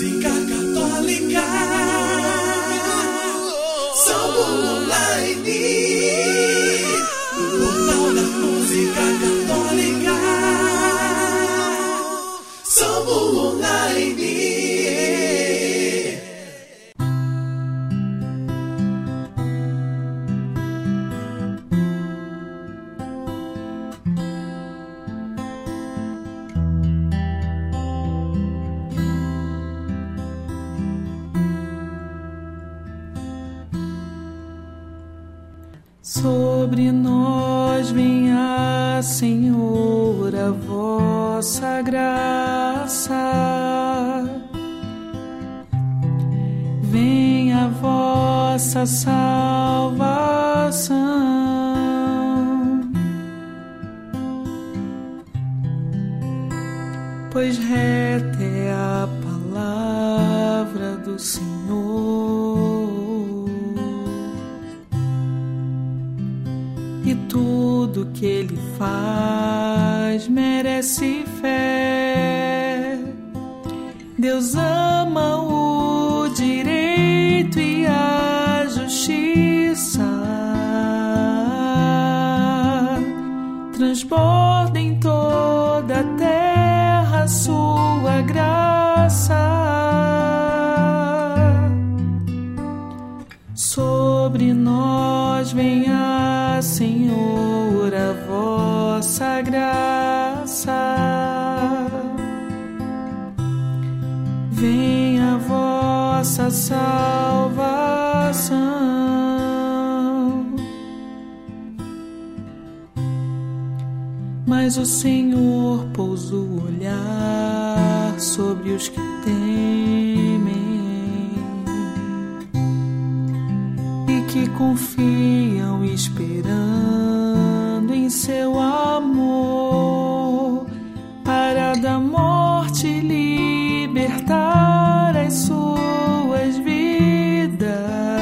música católica. Salmo Online, portal da música católica. Salmo Online. Sobre nós venha, Senhor, a vossa graça. Venha a vossa salvação. Pois reta é a palavra do Senhor. E tudo que Ele faz merece fé. Deus ama o direito e a justiça. Transborda em toda a terra a sua graça. Sobre nós venha, Senhor, a vossa graça. Venha a vossa salvação. Mas o Senhor pousa o olhar sobre os que temem e que confiam esperando em seu amor para da morte libertar as suas vidas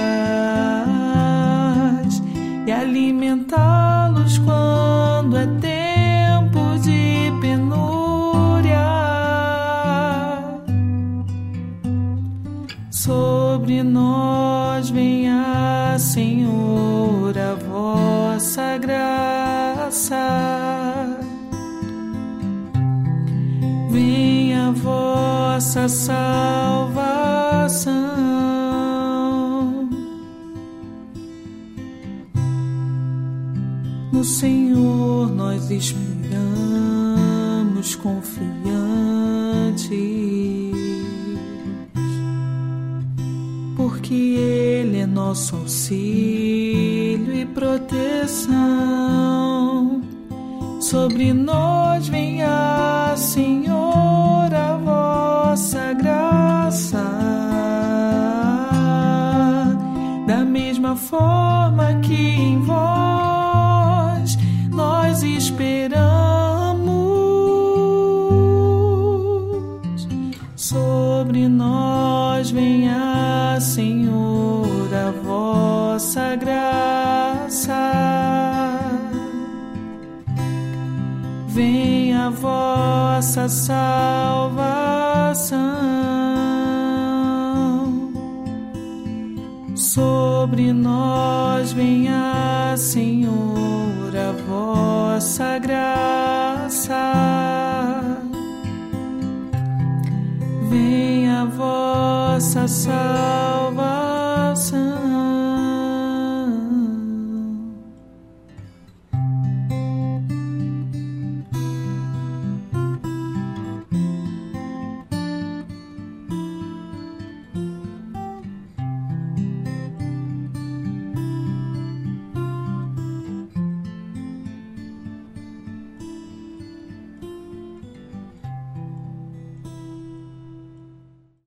e alimentá-los quando é tempo de penúria. Sobre nós venha, Senhor, a vossa graça. Venha a vossa salvação. No Senhor nós esperamos confiantes, porque Ele é nosso auxílio e proteção. Sobre nós venha, Senhor, a vossa graça. Da mesma forma que em vós nós esperamos. Sobre nós venha, Senhor, a vossa graça. Venha a vossa salvação. Sobre nós venha, Senhor, a vossa graça. Venha a vossa salvação.